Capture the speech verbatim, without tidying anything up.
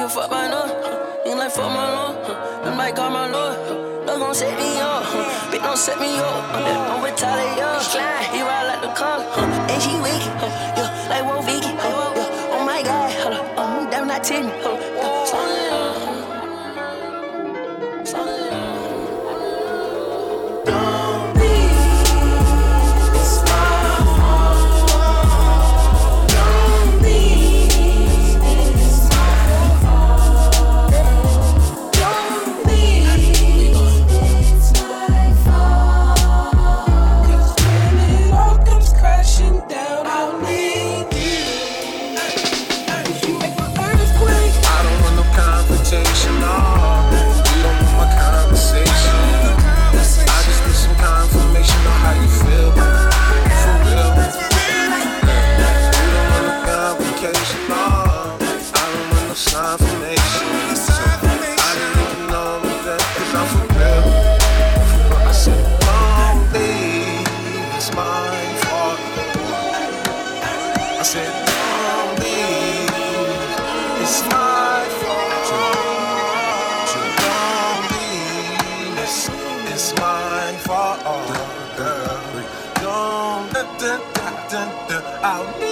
give a fuck by no. Huh. Nigga like fuck my lord. Huh. Them like call my lord. Huh. No gon' set me up. Huh. Bitch don't set me up. Huh. Don't retaliate up. He ride like the car. Huh. And she weak. Huh. Yeah, like Wo Vicky. Huh. Yeah. Oh my God. Hold up. Um, damn not Timmy. Huh. Yeah. Slow it down. Slow it down. Don't leave. It's my fault. Don't leave. It's my fault. Don't leave. It's my fault. 'Cause when it all comes crashing down, I'll need you. You make my earthquake. I don't want no confrontation, no. You don't want my conversation. I just need some confirmation on how you feel, for real. You don't want no complication, no. I don't want no confirmation. So I didn't even know that, 'cause I'm for real. I said, don't leave, it's my fault. I said, don't leave, it's my fault. Don't leave, it's, it's my fault. Don't, da, da, da, da, I'll